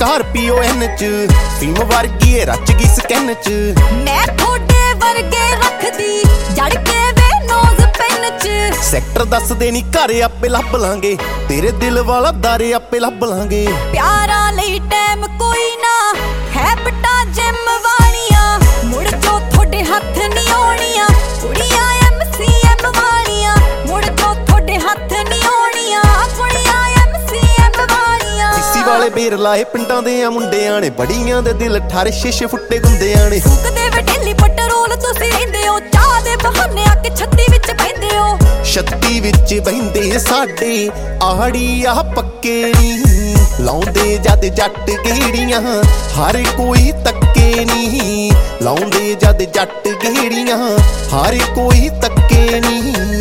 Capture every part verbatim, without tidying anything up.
Scorpio N च फीम वर्गी रच गई स्कैन च मैं थोड़े वर्गे रखदी जड़ के वे नोज पेन च सैक्टर दस दे नी घर आपे लभ लांगे तेरे दिल वाला दारे आपे लभ लांगे प्यारा लई टाइम कोई ना है बटा जिम वालियां मुड़ जो थोड़े हथ नहीं आउणियां कुड़ियां एम सी एम वालियां मुड़ जो थोड़े हथ नहीं आउणियां कुड़ियां एम सी एम वालियां इसी वाले बेर लाए पिंडां दे आ मुंडियां ने बड़ियां दे दिल ठारे शीशे फुੱਟੇ गुंदियां ने फूकदे वे डेली पेट्रोल तुसीं रहिंदे हो चाह दे बहाने आके छत्ती विच बहिंदे हो छत्ती विच बहिंदे साडे आड़ी आ पक्के नी लाउंदे जद जट गेड़ियां हर कोई तक्के नी लाउंदे जद जट गेड़ियां हर कोई तक्के नी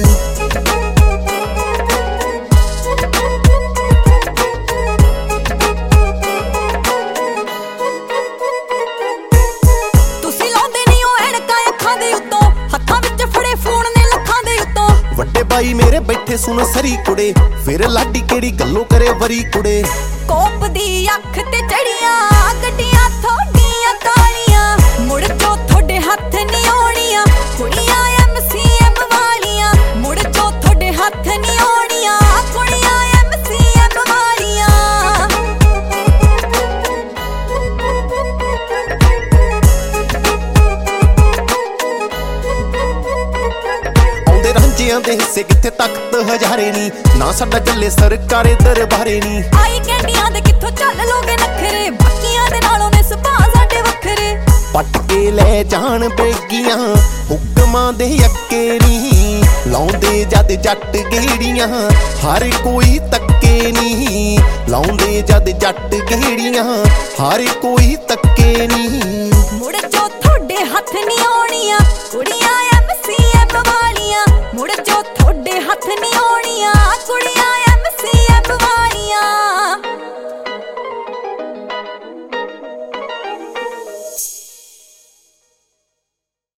ਵੱਡੇ ਬਾਈ ਮੇਰੇ ਬੈਠੇ ਸੁਣ ਸਰੀ ਕੁੜੇ ਫਿਰ ਲਾਡੀ ਕਿਹੜੀ ਗੱਲੋਂ ਕਰੇ ਵਰੀ ਕੁੜੇ ਕੋਪ ਦੀ ਅੱਖ ਤੇ ਚੜੀਆਂ ਗੱਡੀਆਂ ਥੋੜੀਆਂ ਕਾਲੀਆਂ ਮੁੜ ਜੋ ਥੋੜੇ ਹੱਥ ਨਹੀਂ ਆਉਣੀਆਂ ਕੁੜੀਆਂ ਐਮ ਸੀ ਐਮ ਵਾਲੀਆਂ ਮੁੜ ਜੋ ਥੋੜੇ ਹੱਥ ਨਹੀਂ ਆਉਣੀਆਂ ਕੁੜੀਆਂ ਐਮ ਸੀ ਐਮ ਵਾਲੀਆਂ ਆਉਂਦੇ ਰਾਂਝਿਆਂ ਦੇ ਹਿੱਸੇ ਕਿੱਥੇ ਤਖਤ ਹਜ਼ਾਰੇ ਨੀ ਨਾ ਸਾਡਾ ਚੱਲੇ ਸਰਕਾਰੇ ਦਰਬਾਰੇ ਨੀ ਆਈ ਕੈਂਡੀਆਂ ਦੇ ਕਿੱਥੋਂ ਚੱਲ ਲੋਗੇ ਨਖਰੇ ਬਾਕੀਆਂ ਦੇ ਨਾਲੋਂ ਨੇ ਸੁਭਾਅ ਸਾਡੇ ਵੱਖਰੇ ਪੱਟ ਕੇ ਲੈ ਜਾਣ ਬੇਗੀਆਂ ਹੁਕਮਾਂ ਦੇ ਅੱਕੇ ਨੀ ਲਾਉਂਦੇ ਜਦ ਜੱਟ ਗੇੜੀਆਂ ਹਰ ਕੋਈ ਤੱਕੇ ਨੀ ਲਾਉਂਦੇ ਜਦ ਜੱਟ ਗੇੜੀਆਂ ਹਰ ਕੋਈ ਤੱਕੇ ਨੀ